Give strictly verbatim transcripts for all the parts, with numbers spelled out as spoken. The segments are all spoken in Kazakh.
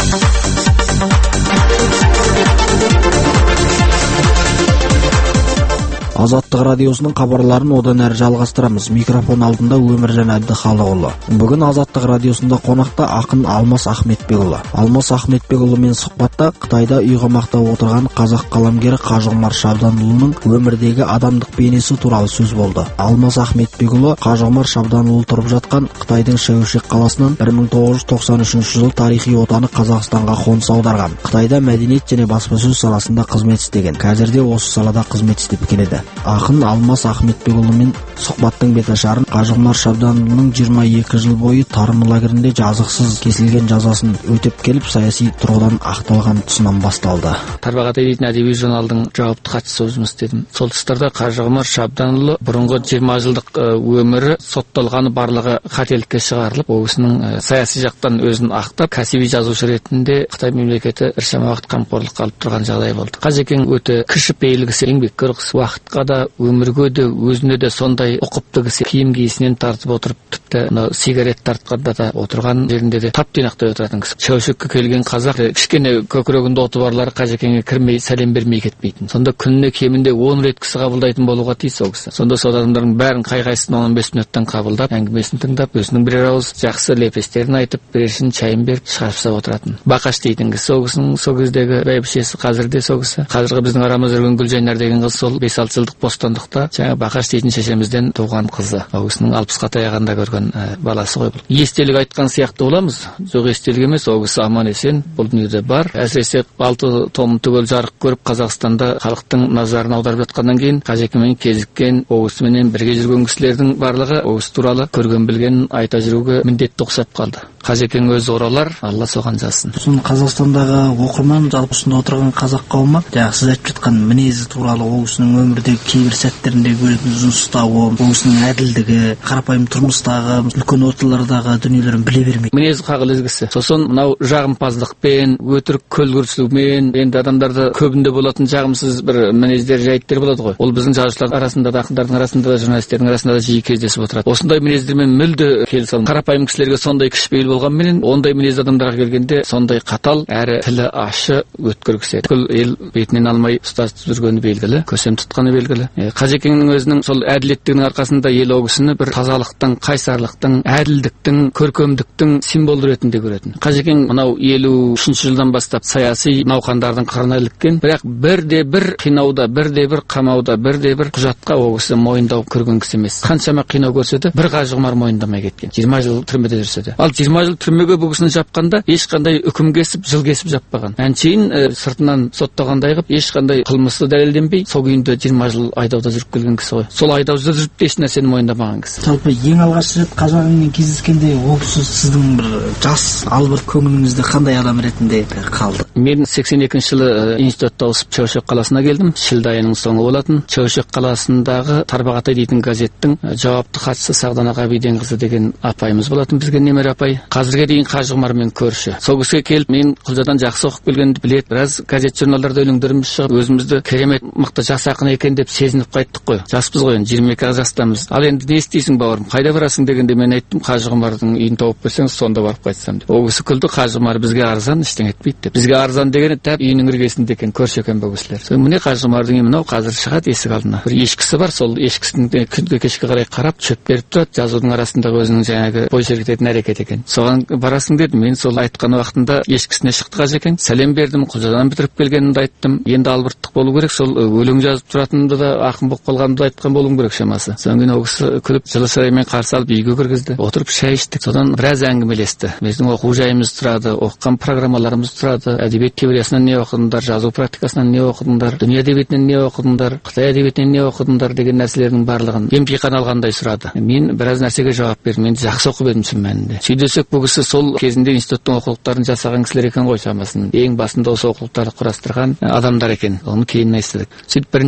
Азаттық радиосының хабарларын одан әрі жалғастырамыз. Микрофон алдында Өміржан Әбдіхалықұлы. Бүгін Азаттық радиосында қонақта ақын Алмас Ахметбекұлы. Алмас Ахметбекұлымен сұхбатта Қытайда үйқамақта отырған қазақ қаламгері Қажығұмар Шабданұлының өмірдегі адамдық бейнесі туралы сөз болды. Алмас Ахметбекұлы Қажығұмар Шабданұлы тұрып жатқан Қытайдың Шәуешек қаласынан бір мың тоғыз жүз тоқсан үшінші жыл тарихи отаны Қазақстанға қоныс аударған. Қытайда мәдениет және баспасөз саласында қызмет істеген. Қазірде осы салада қызмет істеп келеді. Ақын Алмас Ахметбекұлымен сұхбаттың беташарын Қажығұмар Шабданұлының жиырма екі жыл бойы тарым лагерінде жазықсыз кесілген жазасын өтеп келіп саяси тұрғыдан ақталған тұсынан басталды. Тарбағатай дейтін әдеби журналдың жауапты хатшысы жұмыс істедім. Сол тұстарда Қажығұмар Шабданұлы бұрынғы жиырма жылдық өмірі сотталғаны барлығы қателікке шығарылып, ол кісінің саяси жақтан өзін ақтап, кәсіби жазушы ретінде Қытай мемлекеті біршама уақыт қамқорлыққа алып тұрған жағдай болды. Қажекең өте кішіпейіл кісі, еңбеккөр кісі, уақытқа да өмірге де өзіне де сондай ұқыпты кісі, киім киісінен тартып отырып, тіпті сигарет тартқанда да отырған жерінде де тап тұйнақтай отыратын кісі. Шәуешекке келген қазақ кішкене көкірегінде оты барлары Қажекеңе кірмей сәлем бермей кетпейтін. Сонда күніне кемінде он рет кісі қабылдайтын болуға тиіс ол кісі. Сонда сол адамдардың бәрін қай-қайсысын он бес минуттан қабылдап, әңгімесін тыңдап, өзінің бірер ауыз жақсы лепестерін айтып, бірершін шайын беріп шығарып салып отыратын. Бақаш дейтін кісі, ол кісінің сол кездегі бәйбішесі, қазірде сол кісі. Қазіргі біздің арамызда жүрген Гүлжайнар деген қыз сол бес алты жылдық бостандықта жаңа Бақаш дейтін шешемізден туған қызы. Ол кісінің алпысқа таяғанда көрген ә, баласы ғой бұл. Естелік айтқан сияқты боламыз. Жоқ естелік емес, ол кісі аман есен бұл дүниеде бар. Әсіресе алты том түгел жарық көріп Қазақстанда халықтың назарын аударып жатқаннан кейін Қажекеңмен кезіккен, ол кісіменен бірге жүрген кісілердің барлығы ол кісі туралы көрген білгенін айта жүруге міндетті ұқсап қалды. Қажекең өзі оралар, Алла соған жазсын. Сосын Қазақстандағы оқырман жалпы осында отырған қазақ қауымы жаңағы сіз айтып жатқан мінезі туралы, ол кісінің өмірдегі кейбір сәттерінде өзін ұстауы, ол кісінің әділдігі, қарапайым тұрмыстағы үлкен отылардағы дүниелерін біле бермейді. Мінезі қағылез кісі. Сосын мынау жағымпаздықпен, өтірік көлгірсумен, енді адамдарда көбінде болатын жағымсыз бір мінездер, жайттер болады ғой. Ол біздің жазушылар арасында да, ақындардың арасында да, журналистердің арасында да жиі кездесіп отырады. Осындай мінездермен мүлде келісе алмайды. Қарапайым кісілерге сондай кішіпейіл болғанменен, ондай мінез адамдарға келгенде сондай қатал, әрі тілі ащы, өткір кісі. Бүкіл ел бетінен алмай ұстасып жүргені белгілі, көсем тұтқаны белгілі. Қажекеңнің өзінің сол әділеттігінің арқасында ел ол кісіні бір тазалықтың, қайсарлықтың, әділдіктің, көркемдіктің символы ретінде көретін. Қажекең мынау елу үшінші жылдан бастап саяси науқандардың қырына іліккен, бірақ бірде бір қинауда, бірде бір қамауда, бірде бір құжатқа ол кісі мойындау көрген кісі емес. Қаншама қинау көрсе де, бір Қажығұмар мойындамай кеткен. жиырма жыл түрмеде жүрсе де. Ал жиырма жыл түрмеге бұл кісіні жапқанда ешқандай үкім кесіп, жыл кесіп жаппаған. Әншейін ә, сыртынан соттағандай қылып, ешқандай қылмысы дәлелденбей, сол күйінде жиырма жыл айдауда жүріп келген кісі ғой. Сол айдауда жүріп те еш нәрсені мойындамаған кісі. Жалпы ең алғаш рет Қажығыңмен кездескенде ол кісі сіздің бір жас албырт көңіліңізде қандай адам ретінде қалды? Мен сексен екінші жылы институтта ауысып Шәуешек қаласына келдім. Шілде айының соңы болатын. Шәуешек қаласындағы Тарбағатай дейтін газеттің жауапты хатшысы Сағдана Ғабиденқызы деген апайымыз болатын, бізге немере апай. Қазірге дейін Қажығұмармен көрші. Сол кісіге келіп, мен Құлжадан жақсы оқып келгенді біледі. Біраз газет журналдарда өлеңдеріміз шығып, өзімізді керемет мықты жас ақын екен деп сезініп қайттық қой. Жаспыз ғой, жиырма екі жастамыз. Ал енді не істейсің бауырым? Қайда барасың дегенде мен айттым, Қажығұмардың үйін тауып берсеңіз, сонда барып қайтсам деп. Ол кісі күлді, Қажығұмар бізге арзан, ештеңе етпейді деп. Бізге арзан дегені тап үйінің іргесінде екен, көрші екен бұл кісілер. Сол міне Қажығұмардың үйі мынау, қазір шығады есік алдына. Бір ешкісі бар, сол ешкісін күнге кешке қарай қарап шөп беріп тұрады. Жазудың арасындағы өзінің жаңағы бой сергітетін әрекет екен. Соған барасың дедім. Мен сол айтқан уақытында ешкісіне шықты Қажекең. Сәлем бердім, Құлжадан бітіріп келгенімді айттым. Енді албырттық болу керек, сол өлең жазып тұратынымды да ақын болып қалғанымды айтқан болуым керек шамасы. Содан кейін ол кісі күліп жылы шыраймен қарсы алып үйге кіргізді. Отырып шай іштік. Содан біраз әңгімелесті. Біздің оқу жайымыз тұрады, оқыған программаларымыз тұрады. Әдебиет теориясынан не оқыдыңдар, жазу практикасынан не оқыдыңдар, дүние әдебиетінен не оқыдыңдар, Қытай әдебиетінен не оқыдыңдар деген нәрселердің барлығын емтихан алғандай сұрады. Мен біраз нәрсеге жауап бердім. Мен жақсы оқып едім шын мәнінде. Сөйдесек бұл кісі сол кезінде институттың оқулықтарын жасаған кісілер екен ғой шамасын. Ең басында осы оқулықтарды құрастырған адамдар екен. Оны кейін естідік. Сөйтіп бірінші кезекте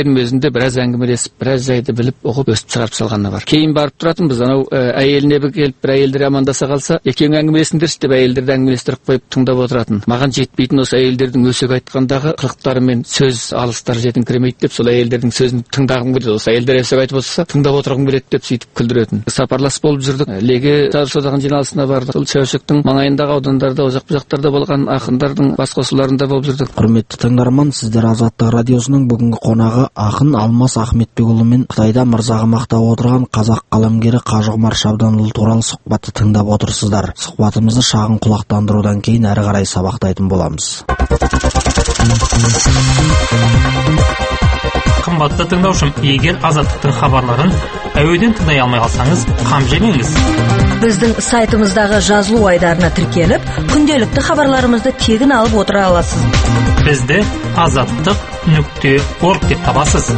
кездердің өзінде біраз әңгімелесіп, біраз жайды біліп, оқып, өстіп шығарып салғаны бар. Кейін барып тұратынбыз, анау әйеліне бір келіп, бір әйелдер амандаса қалса, екеуің әңгімелесіңдерші деп әйелдерді әңгімелестіріп қойып тыңдап отыратын. Маған жетпейтін осы әйелдердің өсек айтқандағы қылықтары мен сөз алыстары жетіңкіремейді деп, сол әйелдердің сөзін тыңдағым келеді. Осы әйелдер өсек айтып отырса, тыңдап отырғым келеді деп сөйтіп күлдіретін. Сапарлас болып жүрдік. Леге жазушы одағының жиналысына бардық. Сол Чәушіктің маңайындағы аудандарда, ұзақ бұжақтарда болған ақындардың бас қосуларында болып жүрдік. Құрметті тыңдарман, сіздер Азаттық радиосының бүгінгі қонағы ақын Алмас Ахметбекұлы мен Қытайда мырзаға мақтап отырған қазақ қаламгері Қажығұмар Шабданұлы туралы сұхбатты тыңдап отырсыздар. Сұхбатымызды шағын құлақтандырудан кейін әрі қарай сабақтайтын боламыз. Қымбатты тыңдаушым, егер Азаттықтың хабарларын әуеден тыңдай алмай қалсаңыз, қам жемеңіз. Біздің сайтымыздағы жазылу айдарына тіркеліп, күнделікті хабарларымызды тегін алып отыра аласыз. Бізді азаттық нүкте орг деп табасыз.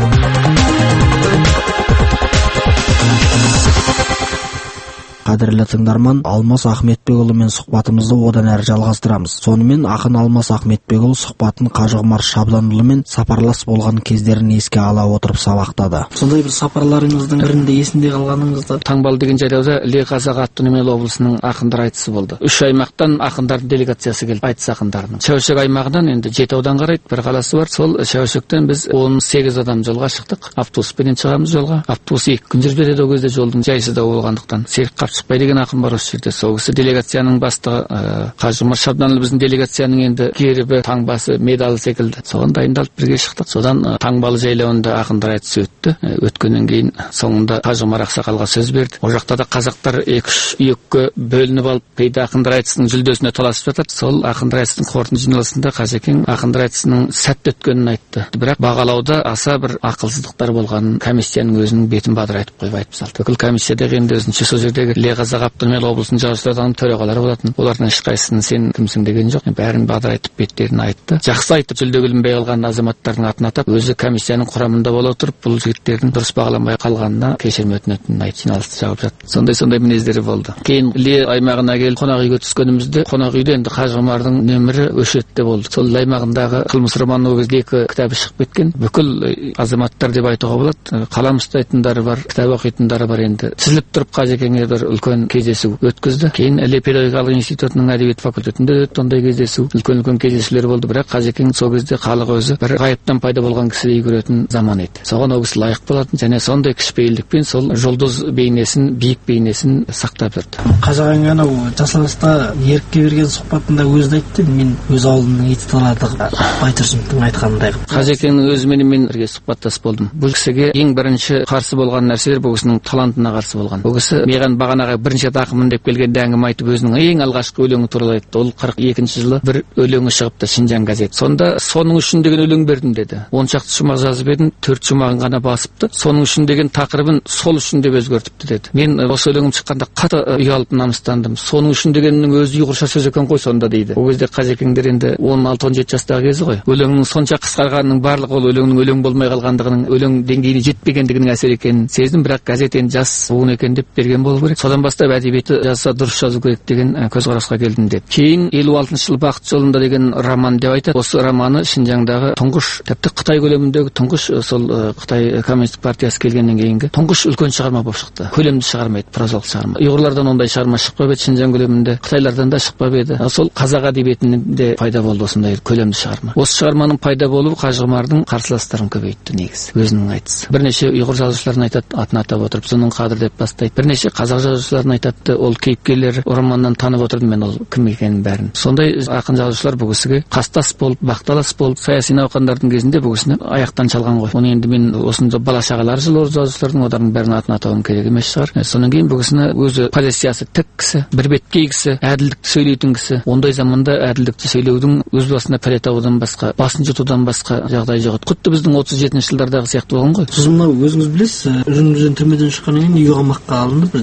Қадірлі тыңдарман, Алмас Ахметбекұлы мен сұхбатымызды одан әрі жалғастырамыз. Сонымен ақын Алмас Ахметбекұлы сұхбатын Қажығұмар Шабданұлы мен сапарлас болған кездерін еске ала отырып сабақтады. Сондай бір сапарларыңыздың бірінде есінде қалғаныңызды? Таңбалы деген жайлауда Іле Қазақ Автономиялы облысының ақындар айтысы болды. Үш аймақтан ақындардың делегациясы келіп, айтыс ақындарының. Чәушік аймағынан енді жеті аудан қарайды, бір қаласы бар. Сол Чәушіктен біз он сегіз адам жолға шықтық. Автобуспен шығамыз жолға. Автобус екі күн жүріп жетеді, ол кезде жолдың жайсыздау болғандықтан. Серік Қапшықбай деген ақын бар осы жерде. Сол кісі делегацияның бастығы. Қажығұмар Шабданұлы біздің делегацияның енді гербі, таңбасы, медалы секілді. Соған дайындалып бірге шықтық. Содан Таңбалы жайлауында ақындар айтысы өтті. Өткеннен кейін соңында Қажығұмар ақсақалға сөз берді. Ол жақта да қазақтар екі-үш үйекке бөлініп алып, кейде ақындар айтысының жүлдесіне таласып жатады. Сол ақындар айтысының қорытынды жиналысында Қажекең ақындар айтысының сәтті өткенін айтты. Бірақ бағалауда аса бір ақылсыздықтар болғанын комиссияның өзінің бетін бадырайтып қойып айтып салды. Бүкіл комиссиядағы енді өзінше сол жердегі Іле Қазақ Автономиялы облысының жазушы одағының төрағалары болатын. Олардың ешқайсысын сен кімсің деген жоқ. Бәрін бадырайтып беттерін айтты. Жақсы айтып, жүлде келмей қалған азаматтардың атын атап, өзі комиссияның құрамында бола отырып, бұл жігіттердің дұрыс бағаламай қалғанына кешірім өтінетінін айтып жиналысты жауап жатты. Сондай-сондай мінездері болды. Кейін Іле аймағына келіп қонақ үйге түскенімізде, қонақ үйде енді Қажығұмардың нөмірі өшетте болды. Сол аймағындағы қылмыс романы ол кезде екі кітабы шығып кеткен. Бүкіл азаматтар деп айтуға болады. Қалам ұстайтындары бар, кітап оқитындары бар. Енді тізіліп тұрып Қажекеңе бір үлкен кездесу өткізді. Кейін Іле педагогикалық институтының әдебиет факультетінде өтті ондай кездесу. Үлкен-үлкен кездесулер болды, бірақ Қажекең сол кезде халық өзі бір ғайыптан пайда болған кісідей көретін заман еді. Соған ол кісі лайық болатын, және сондай кішіпейілдікпен сол жұлдыз бейнесін, биік бейнесін сақтап жүрді. Қажығең анау жасалыста ерікке берген сұхбатында өзі айтты, мен өз ауылымның ит талады Байтұрсыновтың айтқанындай. Қажекеңнің өзімен мен бірге сұхбаттасып болдым. Бұл кісіге ең бірінші қарсы болған нәрселер бұл кісінің талантына қарсы болған. Бұл кісі маған бағанағы бірінші ақынмын деп келгенде әңгіме айтып өзінің ең алғашқы өлеңі туралы айтты. Ол қырық екінші жылы бір өлеңі шығыпты Шинжаң газеті. Сонда соның үшін деген өлең бердім деді. он шақты шумақ жазып едім, төрт шумағын ғана басыпты. Соның үшін деген тақырыбын сол үшін деп өзгертіпті деді. Мен осы өлеңім шыққанда қатты ұялып намыстандым. Соның үшін дегеннің өзі ұйғырша сөз екен ғой сонда дейді. Ол кезде Қажекеңдер енді он алты он жеті жастағы кезі ғой. Өлеңнің сонша қысқарғанының барлығы ол өлеңнің өлең болмай қалғандығының, өлең деңгейіне жетпегендігінің әсер екенін сездім, бірақ газет енді жас буын екен деп берген болу керек. Содан бастап әдебиеті жазса дұрыс жазу керек деген көзқарасқа келдім деді. Кейін елу алтыншы жыл бақыт жолында деген роман деп айтады. Осы романы Шинжаңдағы тұңғыш, тіпті Қытай көлеміндегі тұңғыш, сол Қытай коммунистік партиясы келгеннен кейінгі тұңғыш үлкен шығарма болып шықты. Көлемді шығармайды, прозалық шығарма. Ұйғырлардан ондай шығарма шықпап еді Шинжаң көлемінде, Қытайлардан да шықпап еді. Сол қазақ әдебиетінде пайда болды осындай көлемді шығарма. Осы шығарманың пайда болуы Қажығұмардың қарсыластарын көбейтті негізі. Өзінің айтысы. Бірнеше ұйғыр жазушыларын айтады, атын атап отырып, соның қадір деп бастайды. Бірнеше қазақ жазушыларын айтады, ол кейіпкерлер романнан танып отырдым мен ол кім екенін бәрін. Сондай ақын жазушылар бұл кісіге қастас болып, бақталас болып, саяси науқандардың кезінде бұл кісіні аяқтан шалған ғой. Оны енді мен осында бала шағалары жылы жазушылардың одардың бәрін атын атауым керек емес шығар. Содан кейін бұл кісіні өзі позициясы тік кісі, бірбеткей кісі, әділдікті сөйлейтін кісі. Ондай заманда әділдікті сөйлеудің өз басына пәле табудан басқа, басын жұтудан басқа жағдай жоқ. Құтты біздің отыз жетінші жылдардағы сияқты болған ғой. Сіз мынау өзіңіз білесіз, өзіңізден түрмеден шыққаннан кейін үй қамаққа алынды, бірден үй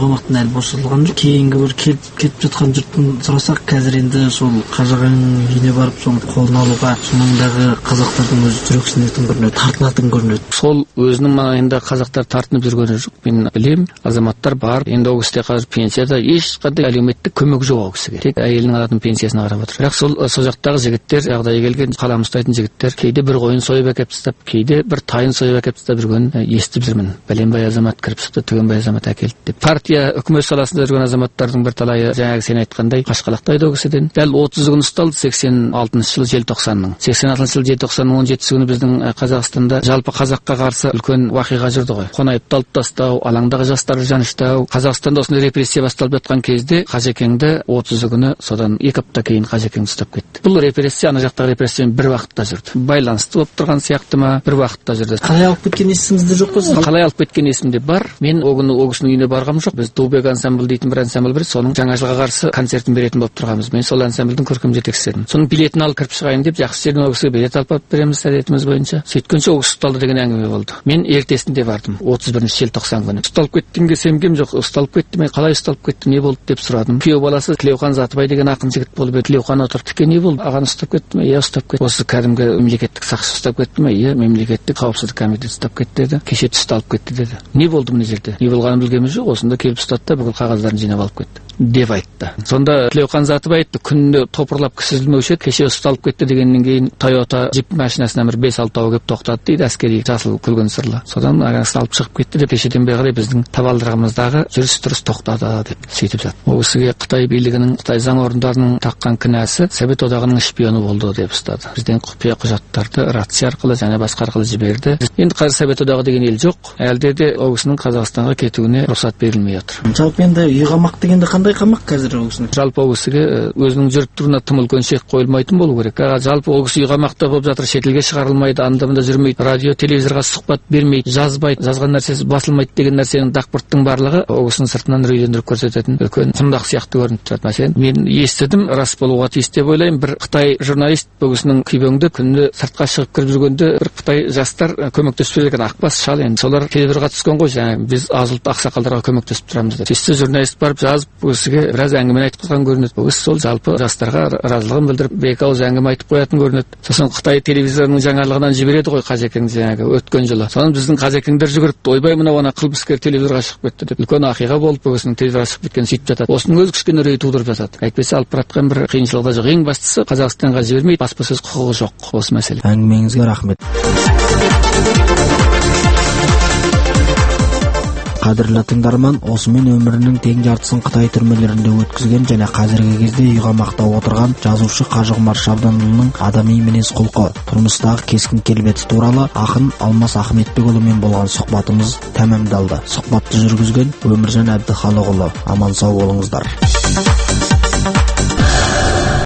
үйғамақтан әлі босатылған жоқ. Кейінгі бір келіп кетіп жатқан жұрттың сұрасақ, қазір енді сол қажыған үйіне барып соны қолына алуға соныңдағы қазақтардың өзі жүрексінетін көрінеді, тартынатын көрінеді. Сол өзінің маңайында қазақтар тартынып жүргені жоқ. Мен білем, азаматтар бар. Енді ол кісіде қазір пенсияда ешқандай әлеуметтік көмек жоқ ол кісіге. Тек әйелінің алатын пенсиясына қарап отыр. Бірақ сол сол жақтағы жігіттер, жағдайы келген қалам ұстайтын жігіттер кейде бір қойын сойып әкеп тастап, кейде бір тайын сойып әкеп тастап жүргенін естіп жүрмін. Бәленбай азамат кіріп шықты, түгенбай азамат әкелді деп. Партия үкімет саласында жүрген азаматтардың бір талайы жаңағы сен айтқандай қашқалақтайды ол кісіден. Дәл отыз күн ұсталды сексен алтыншы жылы желтоқсанның. сексен алтыншы жылы желтоқсанның он жетісі күні біздің Қазақстанда жалпы қазаққа қарсы үлкен уақиға жүрді ғой. Қонаевты алып тастау, алаңдағы жастарды жаныштау. Қазақстанда осындай репрессия басталып жатқан кезде Қажекеңді отызы күні содан екі апта кейін Қажекеңді ұстап кетті. Бұл репрессия ана жақтағы репрессиямен бір уақытта жүрді. Байланысты болып тұрған сияқты ма, бір уақытта жүрді. Қалай алып кеткен есіңізде жоқ па? Қалай алып кеткен есімде бар. Мен ол күні ол кісінің үйіне барғам жоқ. Біз Дубек ансамбль дейтін бір ансамбль бар, соның жаңа жылға қарсы концертін беретін болып тұрғанбыз. Мен сол ансамбльдің көркем жетекшісі едім. Соның билетін алып кіріп шығайын деп жақсы жерден ол кісіге билет алып береміз әдетіміз бойынша. Сөйткенше ол кісі ұсталды деген әңгіме болды. Мен ертесінде бардым, отыз бірінші желтоқсан күні. Ұсталып кеттіңге сенгем жоқ. Ұсталып кетті, мен қалай ұсталып кетті, не болды деп сұрадым. Күйеу баласы Тілеухан Затыбай деген ақын жігіт болып еді. Тілеухан отырып тіке не болды? Ағаны ұстап кетті ме? Иә, ұстап кетті. Осы кәдімгі мемлекеттік сақшы ұстап кетті ме? Иә, мемлекеттік қауіпсіздік комитеті ұстап кетті деді. Кеше түсті алып кетті деді. Не болды мына жерде? Не болғанын білгеніміз жоқ. Осында келіп ұстады да бүкіл қағаздарын жинап алып кетті деп айтты. Сонда Тілеухан Затыбай айтты, күнде топырлап кісізілмеуші еді, кеше ұсталып кетті дегеннен кейін Toyota джип машинасына бір бес алты келіп тоқтады дейді, әскери жасыл күлген сырлы. Содан ағасы алып шығып кетті деп кешеден бері қарай біздің табалдырығымыздағы жүріс-тұрыс тоқтады деп сөйтіп жатыр. Ол кісіге Қытай билігінің, Қытай заң орындарының таққан кінәсі Совет одағының шпионы болды деп ұстады. Бізден құпия құжаттарды рация арқылы және басқа арқылы жіберді. Енді қазір Совет одағы деген ел жоқ. Әлде де ол кісінің Қазақстанға кетуіне рұқсат берілмей отыр. Жалпы енді үйғамақ дегенде қандай қамақ қазір ол кісінің? Жалпы ол кісіге өзінің жүріп тұруына тым үлкен шек қойылмайтын болу керек. Жалпы ол кісі үйғамақта болып жатыр, шетелге шығарылмайды, анда-мында жүрмейді, радио, телевизорға сұхбат бермейді, жазбайды, жазған нәрсесі басылмайды деген нәрсенің дақпырттың барлығы ол кісінің сыртынан үрейлендіріп көрсететін үлкен құндақ сияқты көрініп тұрады. Мәселен, мен естідім, рас болуға тиіс деп ойлаймын. Бір Қытай журналист бұл кісінің күйбеңді күнде сыртқа шығып кіріп жүргенде бір Қытай жастар көмектесіп жүрген ақбас шал, енді солар телевизорға түскен ғой, жаңа біз аз ұлт ақсақалдарға көмектесіп тұрамыз деп. Сөйтсе журналист барып жазып бұл кісіге біраз әңгіме айтып қалған көрінеді. Бұл кісі сол жалпы жастарға разылығын білдіріп екі ауыз әңгіме айтып қоятын көрінеді. Сосын Қытай телевизорының жаңалығынан жібереді ғой Қажекеңді жаңағы өткен жылы. Соны біздің Қажекеңдер жүгіріп, ойбай мынау ана қылмыскер телевизорға шығып кетті деп үлкен ақиға болып бұл кісінің телевизорға шығып кеткенін сөйтіп жатады. Осының өзі кішкене үрей тудырып жатады. Әйтпесе алып баратқан бір қиыншылығы да жоқ. Ең бастысы Қазақстанға жібермейді, баспасөз құқығы жоқ осы мәселе. Әңгімеңізге рахмет. Қадірлі тыңдарман, осымен өмірінің тең жартысын Қытай түрмелерінде өткізген және қазіргі кезде үйғамақта отырған жазушы Қажығұмар Шабданұлының адами мінез құлқы, тұрмыстағы кескін келбеті туралы ақын Алмас Ахметбекұлымен болған сұхбатымыз тәмамдалды. Сұхбатты жүргізген Өміржан Әбдіхалықұлы. Аман сау болыңыздар.